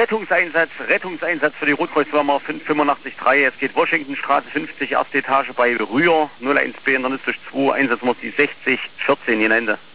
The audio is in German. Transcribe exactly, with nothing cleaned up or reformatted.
Rettungseinsatz, Rettungseinsatz für die Rotkreuzfirma fünf fünfundachtzig drei. Es geht Washingtonstraße fünfzig, erste Etage bei Rühr, null eins B, Hindernis durch zwei, Einsatznummer die sechzig vierzehn, Ende.